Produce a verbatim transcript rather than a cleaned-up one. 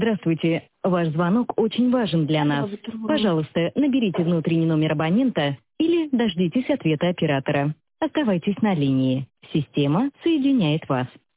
Здравствуйте. Ваш звонок очень важен для нас. Пожалуйста, наберите внутренний номер абонента или дождитесь ответа оператора. Оставайтесь на линии. Система соединяет вас.